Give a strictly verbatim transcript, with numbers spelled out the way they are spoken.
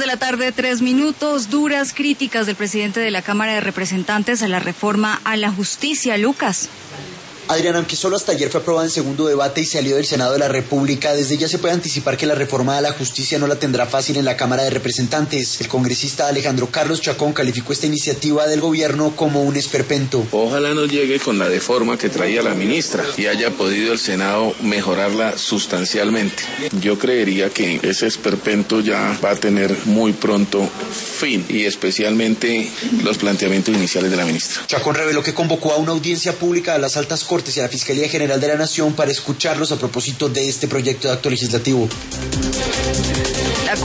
de la tarde, tres minutos. Duras críticas del presidente de la Cámara de Representantes a la reforma a la justicia. Lucas. Adriana, aunque solo hasta ayer fue aprobada en segundo debate y salió del Senado de la República, desde ya se puede anticipar que la reforma a la justicia no la tendrá fácil en la Cámara de Representantes. El congresista Alejandro Carlos Chacón calificó esta iniciativa del gobierno como un esperpento. Ojalá no llegue con la deforma que traía la ministra y haya podido el Senado mejorarla sustancialmente. Yo creería que ese esperpento ya va a tener muy pronto fin, y especialmente los planteamientos iniciales de la ministra. Chacón reveló que convocó a una audiencia pública a las altas cortes y a la Fiscalía General de la Nación para escucharlos a propósito de este proyecto de acto legislativo. La